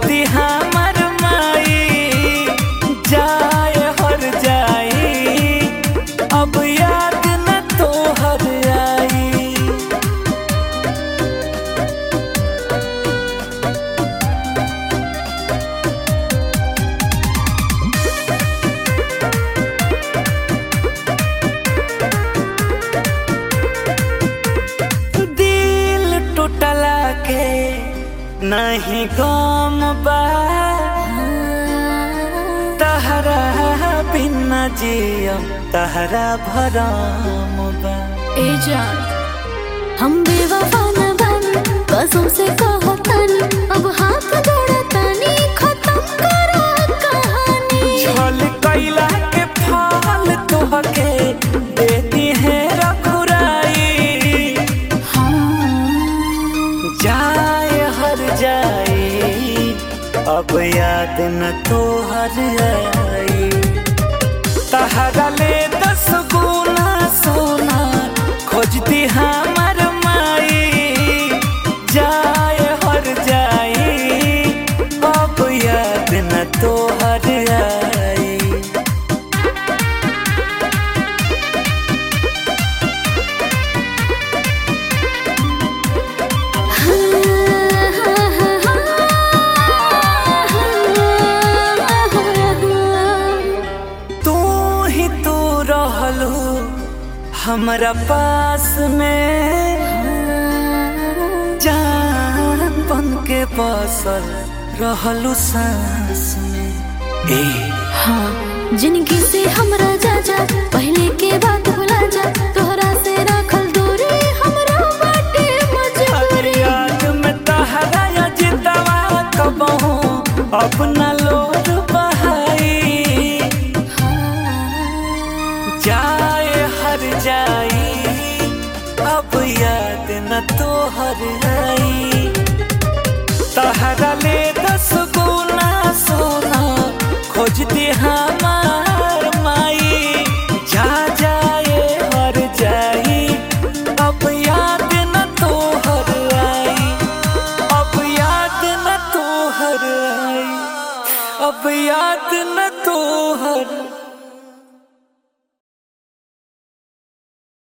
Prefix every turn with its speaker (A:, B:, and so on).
A: खोजती हमर माई जाए हर जाई अब याद न तोहर आई। टूटला के नहीं गम बा तहरा बिना जिया तहरा भरम बा।
B: ए जान हम बेवफा न बनी कसम से कहतनी अब हाथ जोड़तनी खत्म करा कहानी।
A: छल कैला के फल तोहके देती है रखुराई जाए हर जाई अब याद न तोहर आई। तहरा ले 10 गुना सोना खोजती हमर माई जाए हर जाई अब याद न तोहर आई। हमरा पास में जान बन के बसल रहलू सांस में।
B: हाँ जिंदगी से हमरा जा जा पहले के बात भुला जा तोहरा से रखल दूरी हमरा बाटे मजबूरी।
A: याद में तहरा या जितवा कबहू अपना लोर बहाई जाए हर जाई अब याद न तोहर आई। तहरा ले 10 गुना सोना खोजती हमार माई जा जाए हर जाई अब याद न तोहर आई अब याद न तोहर आई अब याद न तोहर